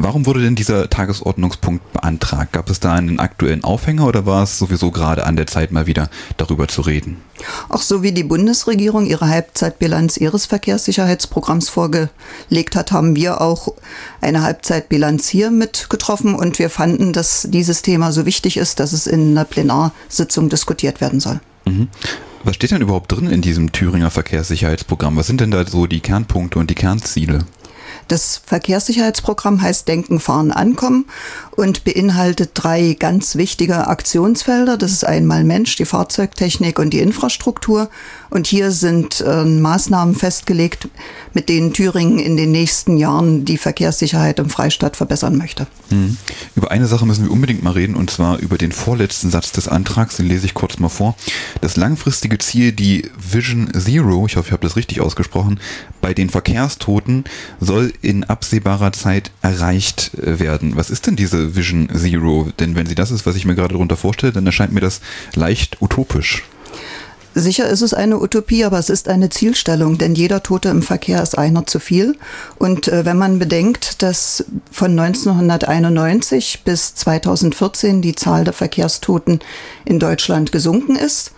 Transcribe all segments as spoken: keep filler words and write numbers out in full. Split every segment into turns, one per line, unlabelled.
Warum wurde denn dieser Tagesordnungspunkt beantragt? Gab es da einen aktuellen Aufhänger oder war es sowieso gerade an der Zeit, mal wieder darüber zu reden?
Auch so wie die Bundesregierung ihre Halbzeitbilanz ihres Verkehrssicherheitsprogramms vorgelegt hat, haben wir auch eine Halbzeitbilanz hier mit getroffen und wir fanden, dass dieses Thema so wichtig ist, dass es in einer Plenarsitzung diskutiert werden soll.
Mhm. Was steht denn überhaupt drin in diesem Thüringer Verkehrssicherheitsprogramm? Was sind denn da so die Kernpunkte und die Kernziele?
Das Verkehrssicherheitsprogramm heißt Denken, Fahren, Ankommen und beinhaltet drei ganz wichtige Aktionsfelder. Das ist einmal Mensch, die Fahrzeugtechnik und die Infrastruktur. Und hier sind äh, Maßnahmen festgelegt, mit denen Thüringen in den nächsten Jahren die Verkehrssicherheit im Freistaat verbessern möchte.
Mhm. Über eine Sache müssen wir unbedingt mal reden, und zwar über den vorletzten Satz des Antrags. Den lese ich kurz mal vor. Das langfristige Ziel, die Vision Zero, ich hoffe, ich habe das richtig ausgesprochen, bei den Verkehrstoten soll in absehbarer Zeit erreicht werden. Was ist denn diese Vision Zero? Denn wenn sie das ist, was ich mir gerade darunter vorstelle, dann erscheint mir das leicht utopisch.
Sicher ist es eine Utopie, aber es ist eine Zielstellung, denn jeder Tote im Verkehr ist einer zu viel. Und äh, wenn man bedenkt, dass von neunzehnhunderteinundneunzig bis zweitausendvierzehn die Zahl der Verkehrstoten in Deutschland gesunken ist,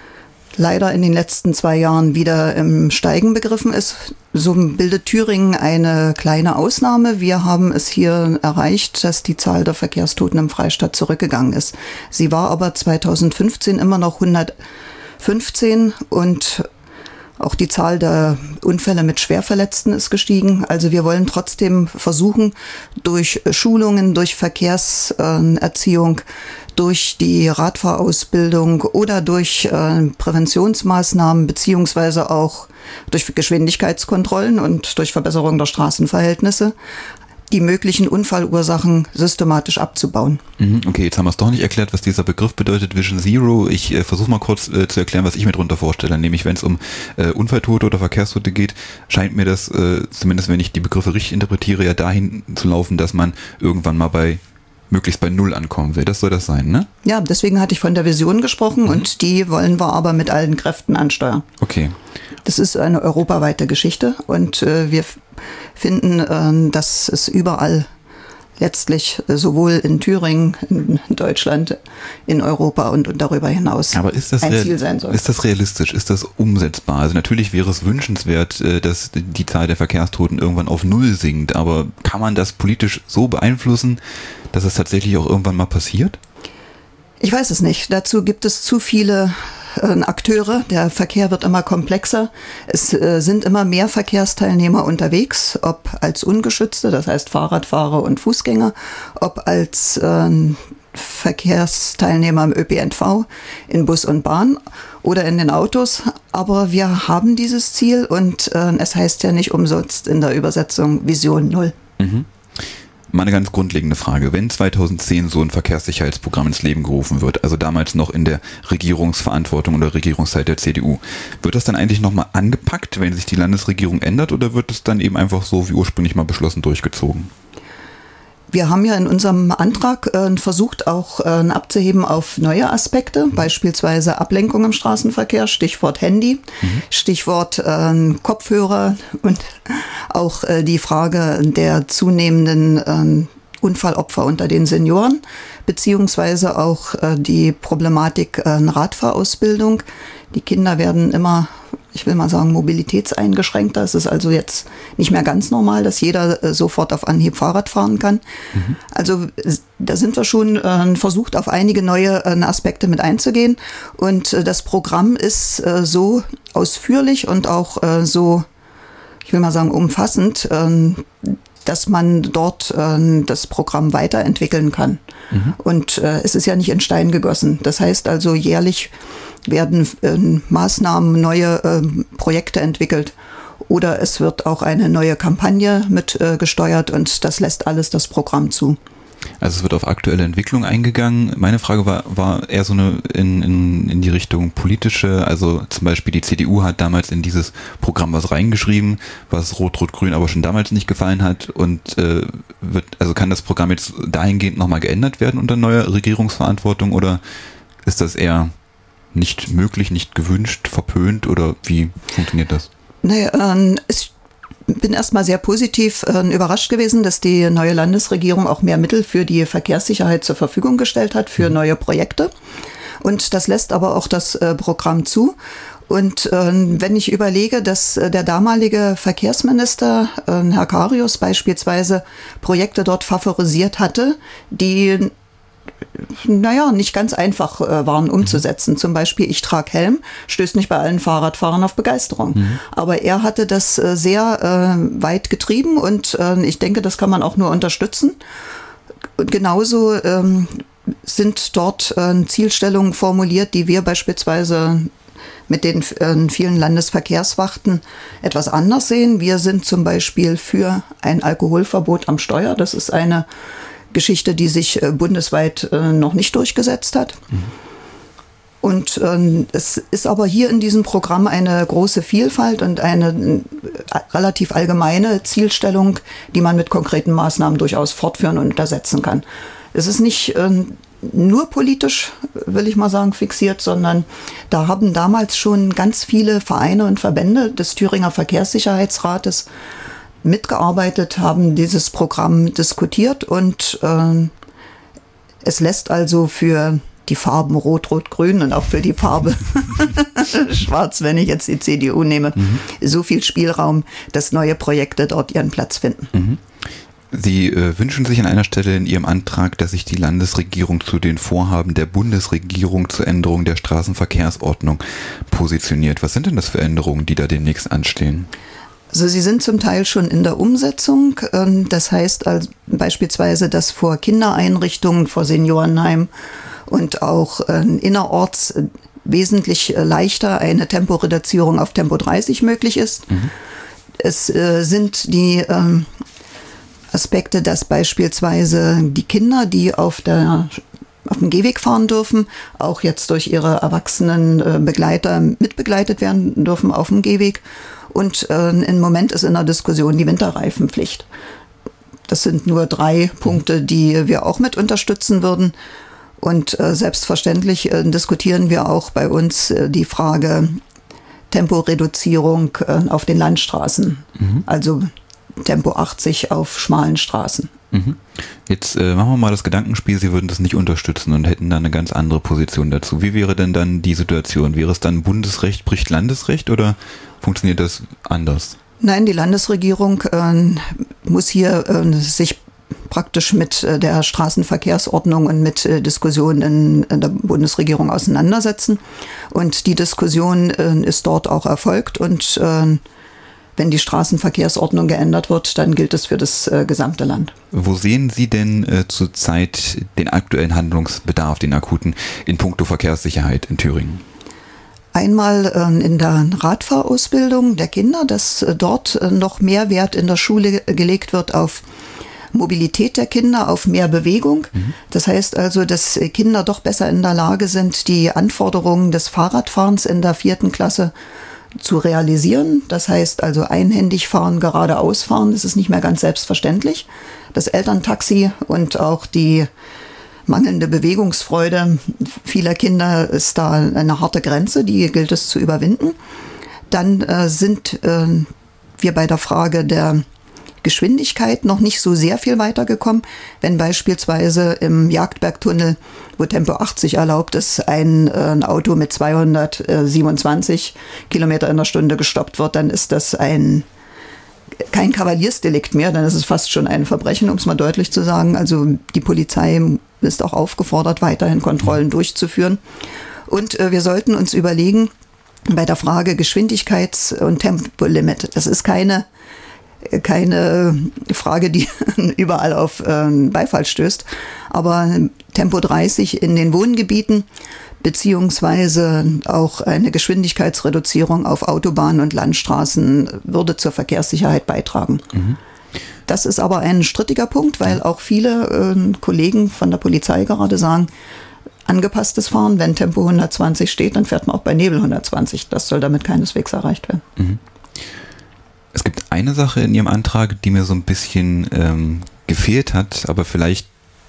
leider in den letzten zwei Jahren wieder im Steigen begriffen ist, so bildet Thüringen eine kleine Ausnahme. Wir haben es hier erreicht, dass die Zahl der Verkehrstoten im Freistaat zurückgegangen ist. Sie war aber zweitausendfünfzehn immer noch hundertfünfzehn und auch die Zahl der Unfälle mit Schwerverletzten ist gestiegen. Also wir wollen trotzdem versuchen, durch Schulungen, durch Verkehrserziehung, durch die Radfahrausbildung oder durch äh, Präventionsmaßnahmen beziehungsweise auch durch Geschwindigkeitskontrollen und durch Verbesserung der Straßenverhältnisse die möglichen Unfallursachen systematisch abzubauen.
Okay, jetzt haben wir es doch nicht erklärt, was dieser Begriff bedeutet, Vision Zero. Ich äh, versuche mal kurz äh, zu erklären, was ich mir darunter vorstelle. Nämlich, wenn es um äh, Unfalltote oder Verkehrstote geht, scheint mir das, äh, zumindest wenn ich die Begriffe richtig interpretiere, ja dahin zu laufen, dass man irgendwann mal bei möglichst bei Null ankommen will. Das soll das sein, ne?
Ja, deswegen hatte ich von der Vision gesprochen mhm. und die wollen wir aber mit allen Kräften ansteuern.
Okay.
Das ist eine europaweite Geschichte und äh, wir f- finden, äh, dass es überall letztlich äh, sowohl in Thüringen, in Deutschland, in Europa und, und darüber hinaus
Aber ist das
ein
real-
Ziel sein soll.
Ist das realistisch? Ist das umsetzbar? Also natürlich wäre es wünschenswert, äh, dass die Zahl der Verkehrstoten irgendwann auf Null sinkt, aber kann man das politisch so beeinflussen, dass es tatsächlich auch irgendwann mal passiert?
Ich weiß es nicht. Dazu gibt es zu viele äh, Akteure. Der Verkehr wird immer komplexer. Es äh, sind immer mehr Verkehrsteilnehmer unterwegs, ob als Ungeschützte, das heißt Fahrradfahrer und Fußgänger, ob als äh, Verkehrsteilnehmer im Ö P N V, in Bus und Bahn oder in den Autos. Aber wir haben dieses Ziel und äh, es heißt ja nicht umsonst in der Übersetzung Vision Null.
Mhm. Mal eine ganz grundlegende Frage. Wenn zweitausendzehn so ein Verkehrssicherheitsprogramm ins Leben gerufen wird, also damals noch in der Regierungsverantwortung oder Regierungszeit der C D U, wird das dann eigentlich nochmal angepackt, wenn sich die Landesregierung ändert, oder wird es dann eben einfach so wie ursprünglich mal beschlossen durchgezogen?
Wir haben ja in unserem Antrag äh, versucht, auch äh, abzuheben auf neue Aspekte, beispielsweise Ablenkung im Straßenverkehr, Stichwort Handy, mhm. Stichwort äh, Kopfhörer und auch äh, die Frage der zunehmenden äh, Unfallopfer unter den Senioren, beziehungsweise auch äh, die Problematik äh, Radfahrausbildung. Die Kinder werden immer, ich will mal sagen, mobilitätseingeschränkter. Es ist also jetzt nicht mehr ganz normal, dass jeder äh, sofort auf Anhieb Fahrrad fahren kann. Mhm. Also da sind wir schon äh, versucht, auf einige neue äh, Aspekte mit einzugehen. Und äh, das Programm ist äh, so ausführlich und auch äh, so, ich will mal sagen, umfassend, äh, dass man dort äh, das Programm weiterentwickeln kann. Mhm. Und äh, es ist ja nicht in Stein gegossen. Das heißt also, jährlich werden äh, Maßnahmen, neue äh, Projekte entwickelt oder es wird auch eine neue Kampagne mit äh, gesteuert und das lässt alles das Programm zu.
Also es wird auf aktuelle Entwicklung eingegangen. Meine Frage war, war eher so eine in, in, in die Richtung politische, also zum Beispiel die C D U hat damals in dieses Programm was reingeschrieben, was Rot-Rot-Grün aber schon damals nicht gefallen hat und äh, wird, also kann das Programm jetzt dahingehend nochmal geändert werden unter neuer Regierungsverantwortung oder ist das eher nicht möglich, nicht gewünscht, verpönt oder wie funktioniert das?
Naja, äh, es bin erstmal sehr positiv äh, überrascht gewesen, dass die neue Landesregierung auch mehr Mittel für die Verkehrssicherheit zur Verfügung gestellt hat, für neue Projekte. Und das lässt aber auch das äh, Programm zu. Und äh, wenn ich überlege, dass äh, der damalige Verkehrsminister, äh, Herr Karius, beispielsweise Projekte dort favorisiert hatte, die naja, nicht ganz einfach äh, waren umzusetzen. Zum Beispiel, ich trage Helm, stößt nicht bei allen Fahrradfahrern auf Begeisterung. Mhm. Aber er hatte das äh, sehr äh, weit getrieben und äh, ich denke, das kann man auch nur unterstützen. Und genauso ähm, sind dort äh, Zielstellungen formuliert, die wir beispielsweise mit den äh, vielen Landesverkehrswachten etwas anders sehen. Wir sind zum Beispiel für ein Alkoholverbot am Steuer. Das ist eine Geschichte, die sich äh, bundesweit äh, noch nicht durchgesetzt hat. Mhm. Und äh, es ist aber hier in diesem Programm eine große Vielfalt und eine äh, relativ allgemeine Zielstellung, die man mit konkreten Maßnahmen durchaus fortführen und untersetzen kann. Es ist nicht äh, nur politisch, will ich mal sagen, fixiert, sondern da haben damals schon ganz viele Vereine und Verbände des Thüringer Verkehrssicherheitsrates mitgearbeitet, haben dieses Programm diskutiert und äh, es lässt also für die Farben Rot, Rot, Grün und auch für die Farbe Schwarz, wenn ich jetzt die C D U nehme, mhm. so viel Spielraum, dass neue Projekte dort ihren Platz finden.
Mhm. Sie äh, wünschen sich an einer Stelle in Ihrem Antrag, dass sich die Landesregierung zu den Vorhaben der Bundesregierung zur Änderung der Straßenverkehrsordnung positioniert. Was sind denn das für Änderungen, die da demnächst anstehen?
Also sie sind zum Teil schon in der Umsetzung. Das heißt also beispielsweise, dass vor Kindereinrichtungen, vor Seniorenheimen und auch innerorts wesentlich leichter eine Temporeduzierung auf Tempo dreißig möglich ist. Mhm. Es sind die Aspekte, dass beispielsweise die Kinder, die auf der auf dem Gehweg fahren dürfen, auch jetzt durch ihre erwachsenen Begleiter mitbegleitet werden dürfen auf dem Gehweg. Und äh, im Moment ist in der Diskussion die Winterreifenpflicht. Das sind nur drei Punkte, die wir auch mit unterstützen würden. Und äh, selbstverständlich äh, diskutieren wir auch bei uns äh, die Frage Temporeduzierung äh, auf den Landstraßen. Mhm. Also Tempo achtzig auf schmalen Straßen.
Mhm. Jetzt äh, machen wir mal das Gedankenspiel, Sie würden das nicht unterstützen und hätten dann eine ganz andere Position dazu. Wie wäre denn dann die Situation? Wäre es dann Bundesrecht bricht Landesrecht oder funktioniert das anders?
Nein, die Landesregierung äh, muss hier äh, sich praktisch mit äh, der Straßenverkehrsordnung und mit äh, Diskussionen in, in der Bundesregierung auseinandersetzen. Und die Diskussion äh, ist dort auch erfolgt und äh, wenn die Straßenverkehrsordnung geändert wird, dann gilt es für das äh, gesamte Land.
Wo sehen Sie denn äh, zurzeit den aktuellen Handlungsbedarf, den akuten, in puncto Verkehrssicherheit in Thüringen?
Einmal äh, in der Radfahrausbildung der Kinder, dass äh, dort äh, noch mehr Wert in der Schule gelegt wird auf Mobilität der Kinder, auf mehr Bewegung. Mhm. Das heißt also, dass Kinder doch besser in der Lage sind, die Anforderungen des Fahrradfahrens in der vierten Klasse zu realisieren. Das heißt also einhändig fahren, geradeaus fahren, das ist nicht mehr ganz selbstverständlich. Das Elterntaxi und auch die mangelnde Bewegungsfreude vieler Kinder ist da eine harte Grenze, die gilt es zu überwinden. Dann äh, sind äh, wir bei der Frage der Geschwindigkeit noch nicht so sehr viel weitergekommen, wenn beispielsweise im Jagdbergtunnel, wo Tempo achtzig erlaubt ist, ein, äh, ein Auto mit zweihundertsiebenundzwanzig Kilometer in der Stunde gestoppt wird, dann ist das ein kein Kavaliersdelikt mehr, dann ist es fast schon ein Verbrechen, um es mal deutlich zu sagen. Also die Polizei ist auch aufgefordert, weiterhin Kontrollen durchzuführen. Und äh, wir sollten uns überlegen, bei der Frage Geschwindigkeits- und Tempolimit, das ist keine keine Frage, die überall auf ähm, Beifall stößt. Aber Tempo dreißig in den Wohngebieten beziehungsweise auch eine Geschwindigkeitsreduzierung auf Autobahnen und Landstraßen würde zur Verkehrssicherheit beitragen. Mhm. Das ist aber ein strittiger Punkt, weil auch viele äh, Kollegen von der Polizei gerade sagen, angepasstes Fahren, wenn Tempo hundertzwanzig steht, dann fährt man auch bei Nebel hundertzwanzig. Das soll damit keineswegs erreicht werden.
Mhm. Es gibt eine Sache in Ihrem Antrag, die mir so ein bisschen ähm, gefehlt hat, aber vielleicht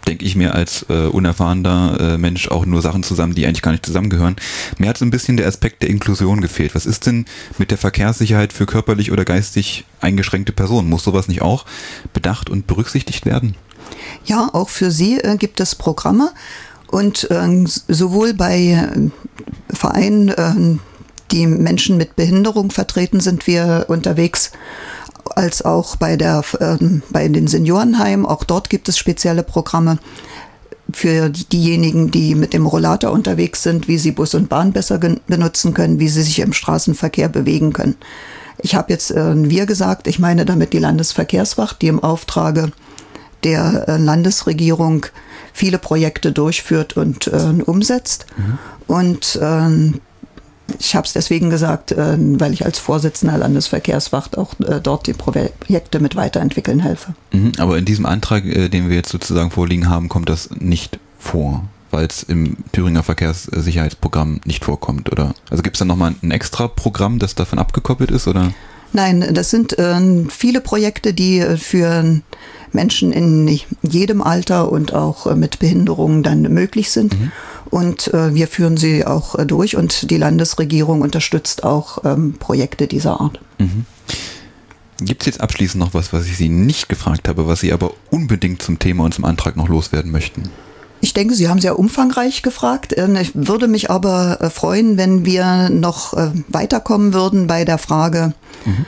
denke ich mir als äh, unerfahrener äh, Mensch auch nur Sachen zusammen, die eigentlich gar nicht zusammengehören. Mir hat so ein bisschen der Aspekt der Inklusion gefehlt. Was ist denn mit der Verkehrssicherheit für körperlich oder geistig eingeschränkte Personen? Muss sowas nicht auch bedacht und berücksichtigt werden?
Ja, auch für sie äh, gibt es Programme und äh, sowohl bei äh, Vereinen, äh, die Menschen mit Behinderung vertreten, sind wir unterwegs, als auch bei, der, äh, bei den Seniorenheimen. Auch dort gibt es spezielle Programme für diejenigen, die mit dem Rollator unterwegs sind, wie sie Bus und Bahn besser benutzen können, wie sie sich im Straßenverkehr bewegen können. Ich habe jetzt äh, wir gesagt, ich meine damit die Landesverkehrswacht, die im Auftrage der äh, Landesregierung viele Projekte durchführt und äh, umsetzt. Mhm. Und äh, ich habe es deswegen gesagt, äh, weil ich als Vorsitzender der Landesverkehrswacht auch äh, dort die Projekte mit weiterentwickeln helfe.
Mhm, aber in diesem Antrag, äh, den wir jetzt sozusagen vorliegen haben, kommt das nicht vor, weil es im Thüringer Verkehrssicherheitsprogramm nicht vorkommt, oder? Also gibt es da nochmal ein extra Programm, das davon abgekoppelt ist, oder?
Nein, das sind äh, viele Projekte, die äh, für Menschen in jedem Alter und auch äh, mit Behinderungen dann möglich sind. Mhm. Und äh, wir führen sie auch äh, durch und die Landesregierung unterstützt auch ähm, Projekte dieser Art. Mhm.
Gibt es jetzt abschließend noch was, was ich Sie nicht gefragt habe, was Sie aber unbedingt zum Thema und zum Antrag noch loswerden möchten?
Ich denke, Sie haben sehr umfangreich gefragt. Ich würde mich aber freuen, wenn wir noch weiterkommen würden bei der Frage mhm.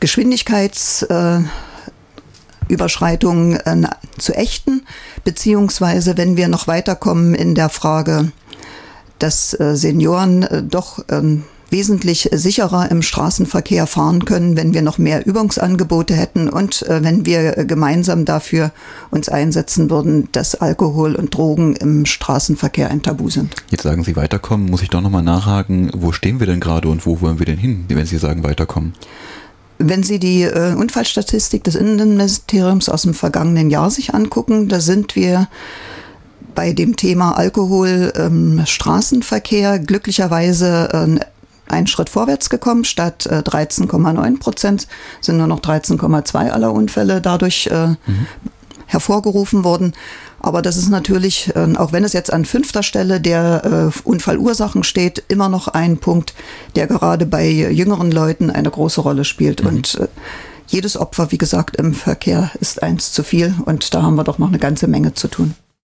Geschwindigkeitsüberschreitungen äh, zu ächten, beziehungsweise wenn wir noch weiterkommen in der Frage, dass äh, Senioren äh, doch äh, wesentlich sicherer im Straßenverkehr fahren können, wenn wir noch mehr Übungsangebote hätten und äh, wenn wir gemeinsam dafür uns einsetzen würden, dass Alkohol und Drogen im Straßenverkehr ein Tabu sind.
Jetzt sagen Sie weiterkommen, muss ich doch nochmal nachhaken, wo stehen wir denn gerade und wo wollen wir denn hin, wenn Sie sagen weiterkommen?
Wenn Sie die äh, Unfallstatistik des Innenministeriums aus dem vergangenen Jahr sich angucken, da sind wir bei dem Thema Alkohol im Straßenverkehr glücklicherweise äh, einen Schritt vorwärts gekommen. Statt äh, dreizehn Komma neun Prozent sind nur noch dreizehn Komma zwei aller Unfälle dadurch äh, mhm. hervorgerufen worden. Aber das ist natürlich, äh, auch wenn es jetzt an fünfter Stelle der äh, Unfallursachen steht, immer noch ein Punkt, der gerade bei jüngeren Leuten eine große Rolle spielt. Mhm. Und äh, jedes Opfer, wie gesagt, im Verkehr ist eins zu viel. Und da haben wir doch noch eine ganze Menge zu tun.